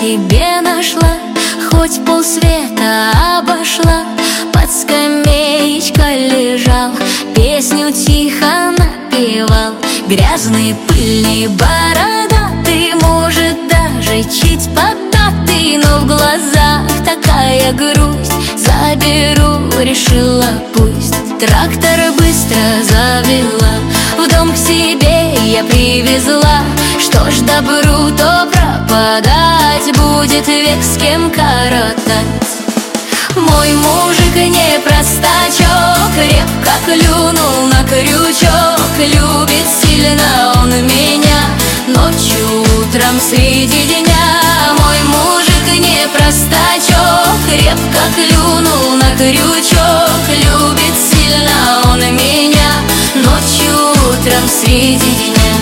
себе нашла, хоть полсвета обошла. Под скамеечкой лежал, песню тихо напевал. Грязный, пыльный, бородатый, может даже чуть поддатый, но в глазах такая грусть. Заберу, решила, пусть. Трактор быстро завела, в дом к себе я привезла. Что ж, добру, то пропадать, будет век с кем коротать. Мой мужик не простачок, крепко клюнул на крючок. Любит сильно он меня, ночью, утром, среди дня. Мой мужик не простачок, крепко клюнул на крючок. Любит сильно он меня, ночью, утром, среди дня.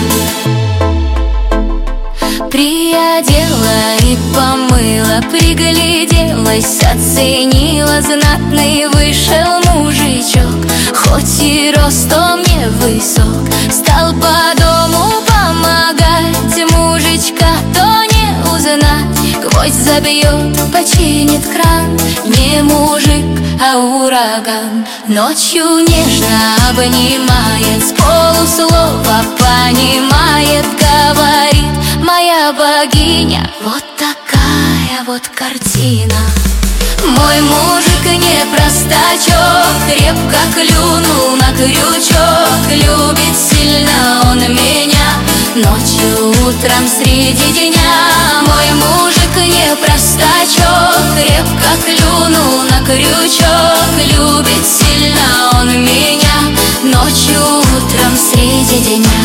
Приодела и помыла, пригляделась, оценила. Знатный вышел мужичок, хоть и ростом не высок. Стал по дому помогать, мужичка-то не узнать. Гвоздь забьет, починит кран, не мужик, а ураган. Ночью нежно обнимает, с полуслова понимает, говорит: моя богиня, вот такая вот картина. Мой мужик не простачок, крепко клюнул на крючок. Любит сильно он меня, ночью, утром, среди дня. Мой мужик не простачок, крепко клюнул на крючок. Любит сильно он меня, ночью, утром, среди дня.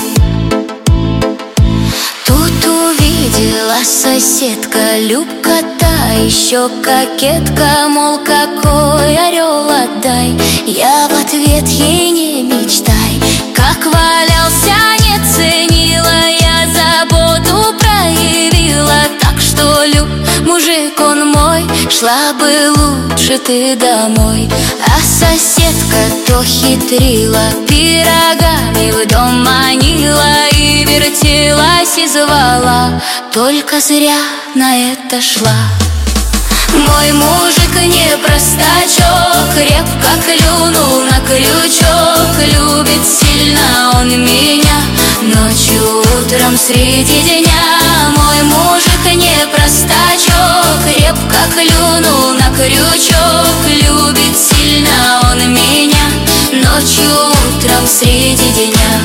Тут увидела соседка, Любка та еще кокетка, мол, какой орел отдай. Я в ответ ей: не мечтай. Как валялся, не ценила, я заботу проявила. Так что, Люб, мужик он мой, шла бы лучше ты домой. А соседка то хитрила, пирогами в дом манила и вертелась и звала, только зря на это шла. Мой мужик не простачок, крепко клюнул на крючок. Любит сильно он меня, ночью, утром, среди дня. Мой мужик не простачок, крепко клюнул на крючок. Любит сильно он меня, ночью, утром, среди дня.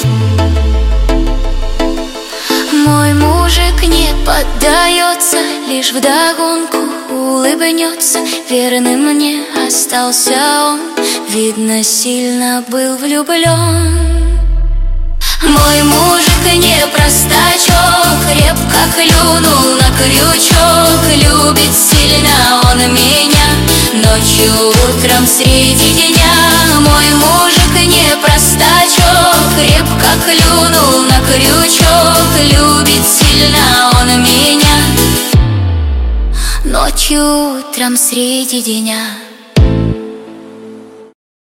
Мой мужик не поддается, лишь вдогонку улыбнется. Верным мне остался он, видно, сильно был влюблен. Мой мужик не простачок, крепко клюнул на крючок. Любит сильно он меня, ночью, утром, среди дня. Мой мужик не простачок, крепко клюнул на крючок. Любит сильно он меня, ночью, утром, среди дня.